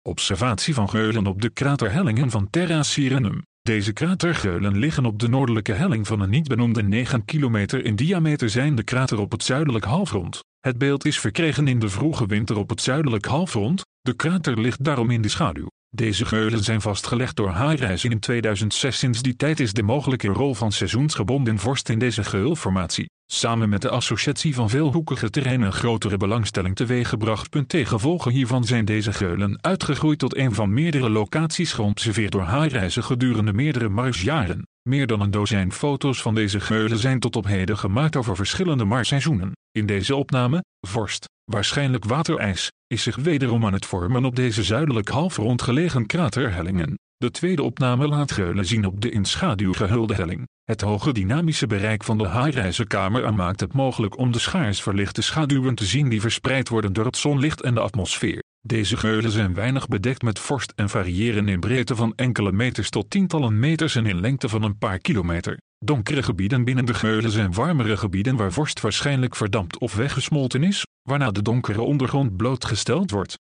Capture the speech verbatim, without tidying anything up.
Observatie van geulen op de kraterhellingen van Terra Sirenum. Deze kratergeulen liggen op de noordelijke helling van een niet benoemde negen kilometer in diameter zijnde krater op het zuidelijk halfrond. Het beeld is verkregen in de vroege winter op het zuidelijk halfrond, de krater ligt daarom in de schaduw. Deze geulen zijn vastgelegd door Highrise in tweeduizend zes. Sinds die tijd is de mogelijke rol van seizoensgebonden vorst in deze geulformatie, samen met de associatie van veelhoekige terreinen, een grotere belangstelling teweeggebracht. Ten gevolge hiervan zijn deze geulen uitgegroeid tot een van meerdere locaties geobserveerd door Highrise gedurende meerdere marsjaren. Meer dan een dozijn foto's van deze geulen zijn tot op heden gemaakt over verschillende marsseizoenen. In deze opname, vorst, waarschijnlijk waterijs, is zich wederom aan het vormen op deze zuidelijk halfrond gelegen kraterhellingen. De tweede opname laat geulen zien op de in schaduw gehulde helling. Het hoge dynamische bereik van de Highrise-camera maakt het mogelijk om de schaars verlichte schaduwen te zien die verspreid worden door het zonlicht en de atmosfeer. Deze geulen zijn weinig bedekt met vorst en variëren in breedte van enkele meters tot tientallen meters en in lengte van een paar kilometer. Donkere gebieden binnen de geulen zijn warmere gebieden waar vorst waarschijnlijk verdampt of weggesmolten is, waarna de donkere ondergrond blootgesteld wordt.